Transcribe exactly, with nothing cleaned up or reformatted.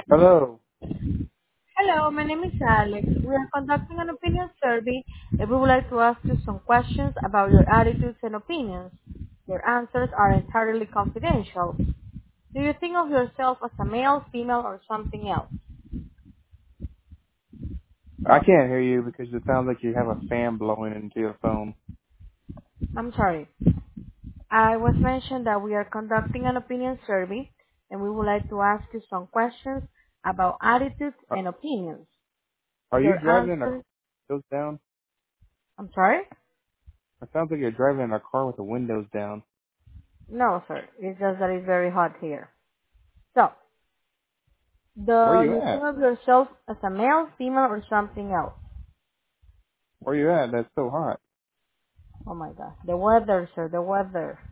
Hello. Hello, my name is Alex. We are conducting an opinion survey and we would like to ask you some questions about your attitudes and opinions. Your answers are entirely confidential. Do you think of yourself as a male, female, or something else? I can't hear you because it sounds like you have a fan blowing into your phone. I'm sorry. I was mentioned that we are conducting an opinion survey and we would like to ask you some questions about attitudes Are, and opinions. are you Your driving in a car answers, with windows down? I'm sorry? It sounds like you're driving in a car with the windows down. No, sir. It's just that it's very hot here. So, Where Do you you think at? of yourself as a male, female, or something else? Where you at? That's so hot. Oh my god. The weather, sir, the weather.